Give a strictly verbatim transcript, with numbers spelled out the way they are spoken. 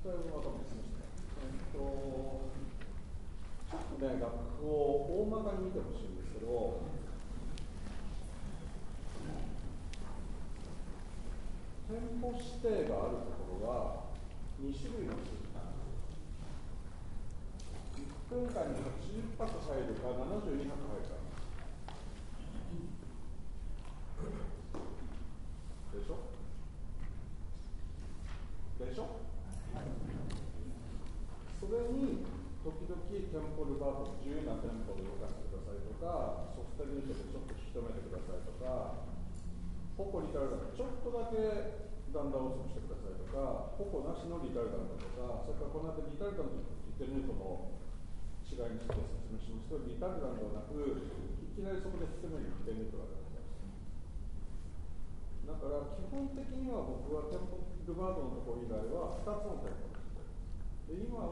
だいぶまとめてきました。えっと、ちょっとね、楽譜を大まかに見てほしいんですけど、テンポ指定があるところがに種類の数字なんです。いっぷんかんにはちじゅっぱく入るか、ななじゅうにはく入るか。でしょでしょ、はい、それに時々テンポルバート自由なテンポで動かしてくださいとか、ソフトリュートでちょっと引き止めてくださいとか、ポコリタルダントちょっとだけだんだん遅くしてくださいとか、ポコなしのリタルダントとか、それからこの後リタルダントとリテルニュートの違いについて説明しますと、リタルダントはなく、いきなりそこで引き止めるリテルニュートがあるわけです。だから基本的には僕はテンポルバートのところ以外はふたつのテンポです。で今